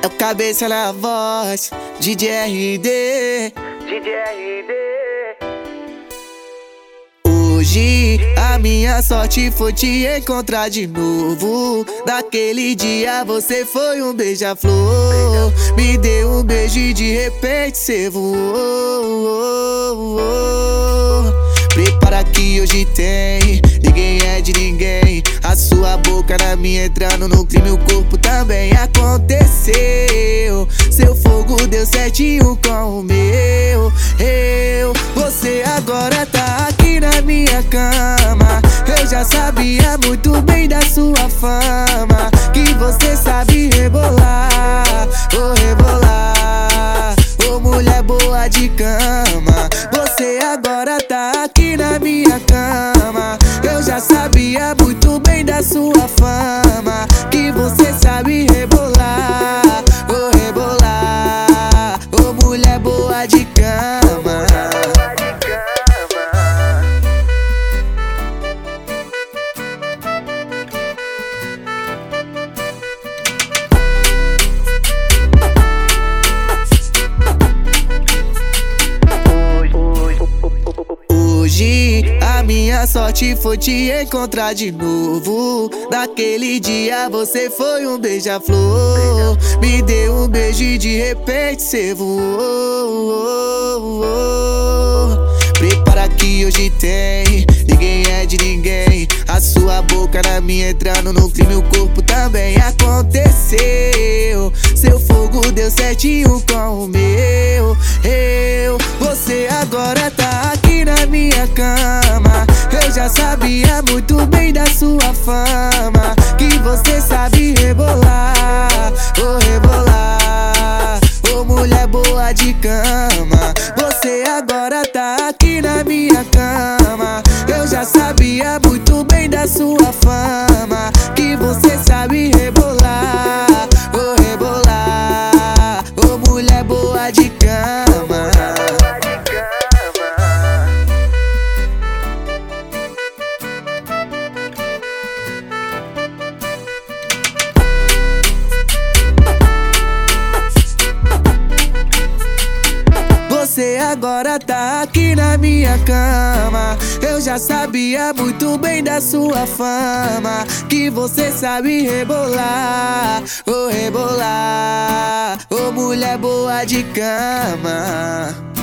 É o cabeça na voz, DJ RD. Hoje a minha sorte foi te encontrar de novo. Naquele dia você foi um beija-flor. Me deu um beijo e de repente cê voou. Prepara que hoje tem, ninguém é de ninguém. A sua boca na minha entrando no crime, o corpo também aconteceu. Seu fogo deu certinho com o meu. Você agora tá aqui na minha cama. Eu já sabia muito bem da sua fama, que você sabe rebolar, oh rebolar, oh mulher boa de cama. Você agora tá aqui na minha cama. Eu já sabia muito bem da sua fama, que você sabe rebolar, oh rebolar, oh mulher boa de cama. Hoje a minha sorte foi te encontrar de novo. Naquele dia você foi um beija-flor. Me deu um beijo e de repente cê voou. Prepara que hoje tem, ninguém é de ninguém. A sua boca na minha entrando no crime, o corpo também aconteceu. Seu fogo deu certinho com o meu. Você agora tá aqui na minha cama. Eu já sabia muito bem da sua fama, que você sabe rebolar, oh rebolar, oh mulher boa de cama. Você agora tá aqui na minha cama. Eu já sabia muito bem da sua fama, que você sabe rebolar, oh rebolar, oh mulher boa de cama. Você agora tá aqui na minha cama. Eu já sabia muito bem da sua fama, que você sabe rebolar, oh rebolar, oh mulher boa de cama.